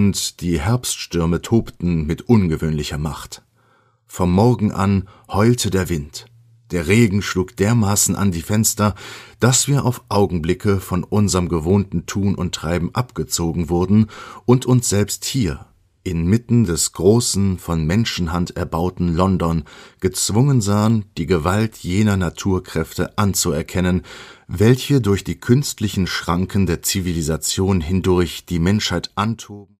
und die Herbststürme tobten mit ungewöhnlicher Macht. Vom Morgen an heulte der Wind. Der Regen schlug dermaßen an die Fenster, dass wir auf Augenblicke von unserem gewohnten Tun und Treiben abgezogen wurden und uns selbst hier, inmitten des großen, von Menschenhand erbauten London, gezwungen sahen, die Gewalt jener Naturkräfte anzuerkennen, welche durch die künstlichen Schranken der Zivilisation hindurch die Menschheit antoben